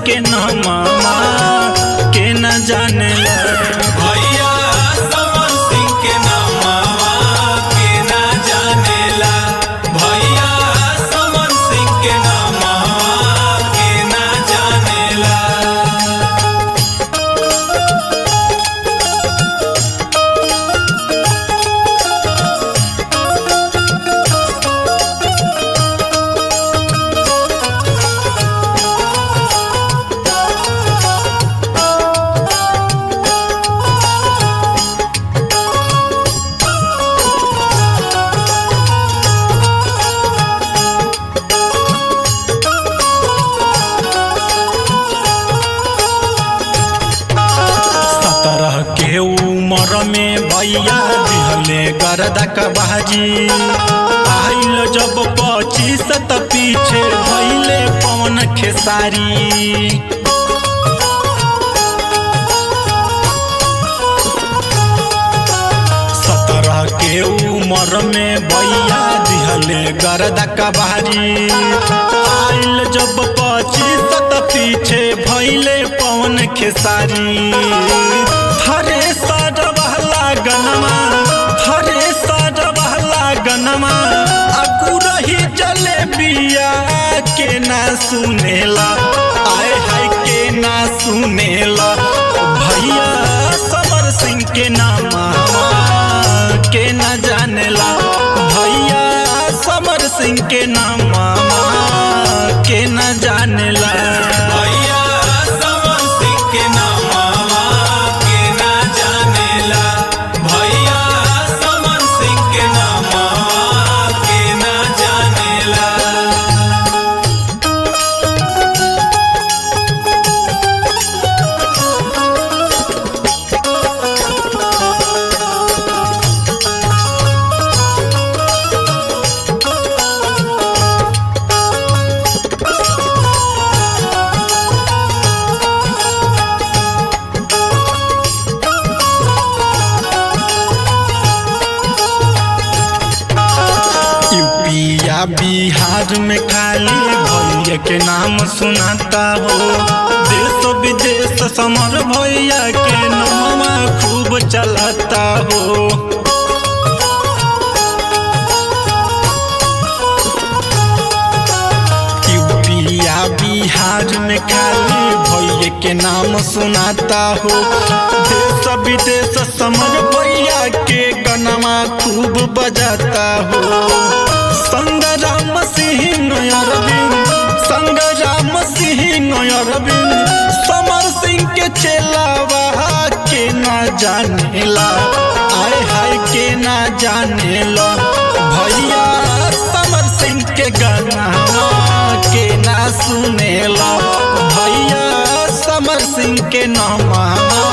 के नामा के न जानेला। भैया समर सिंह के नामा के ना जानेला। भैया समर सिंह के नामा के ना जानेला। के उम्र में भैया दिहले गर्दा कबाजी। आइल जब 25 त पीछे भैले पवन खेसारी। 17 के उम्र में भैया दिहले गर्दा कबाजी। आइल जब 25 त पीछे भैले पवन खेसारी। हरे साजबहला गनमा, हरे साजबहला गनमा, अकुरही जलेबिया के ना सुनेला। आए हाय के ना सुनेला। भैया समर सिंह के नामा के न जानेला। भैया समर सिंह के नामा के न जानेला। भैया समर सिंह के नामा के ना जानेला। भैया समर सिंह के नामा के ना जानेला। यूपिया बिहार में खाली भैया के नाम सुनाता हो। देश विदेश समर भैया के नाम खूब चलाता हो। यूपिया बिहार में खाली भैया के नाम सुनाता हो। देश विदेश समर भैया के गनमा खूब बजाता हो। संग्राम सिंह अरविंद, संग्राम सिंह अरविंद, समर सिंह के चेलावा के ना जानेला। आए हाय के ना जानेला। भैया समर सिंह के गाना के ना सुनेला। भैया समर सिंह के नामा